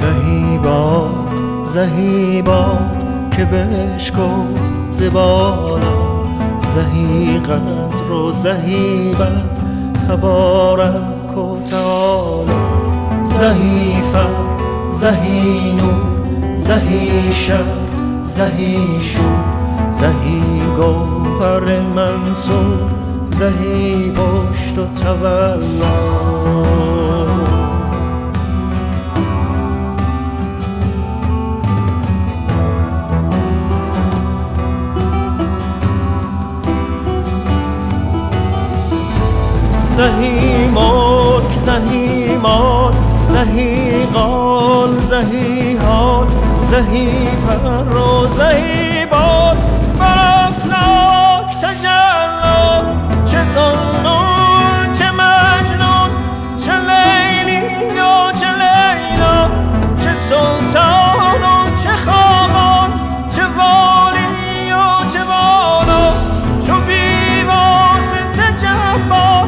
زهی باغ که بهش گفت زبالا، زهی قدر و زهی بد تبارک و تعالی. زهی فرد زهی نور زهی شر زهی شور، زهی گوهر منصور زهی پشت و تولا. زهی ملک زهی مال زهی قال زهی حال، زهی پر و زهی بال بر افلاک تجلی. چه ذوالنون چه مجنون، چه لیلی و چه لیلا، چه سلطان و چه خاقان، چه والی و چه والا. چو بی واسطه جبار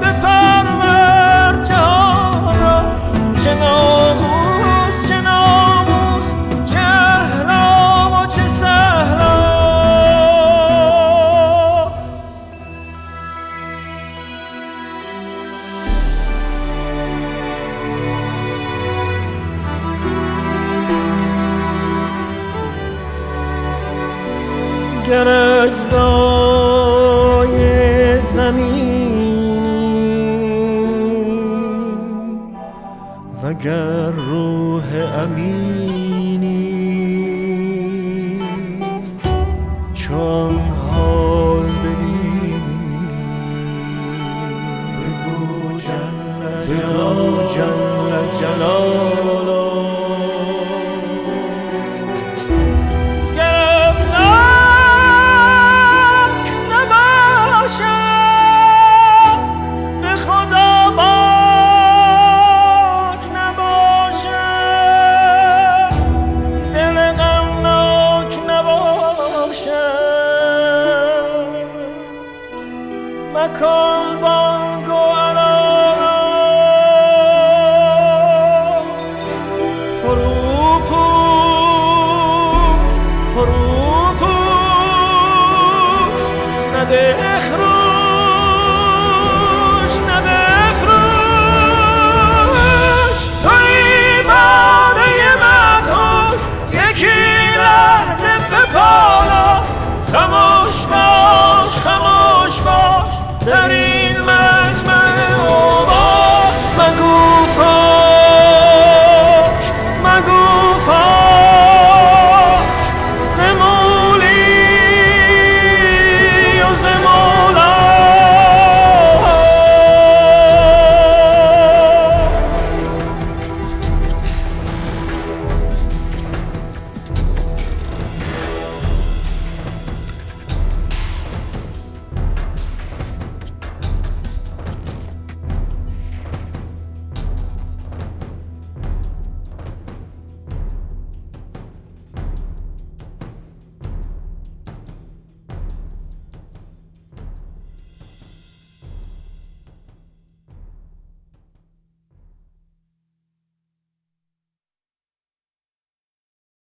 بپرور جهان را، چه ناموس چه ناموس، چه اهلا و چه سهلا. گر اجزای زمینی وگر روح امینی، چون حال ببینی بگو جل جلاله. مکن بانگ و علالا، فرو پوش فرو پوش، نه بخروش نه بفروش. توی باده مدهوش یکی لحظه بپالا، خموش باش خموش باش در این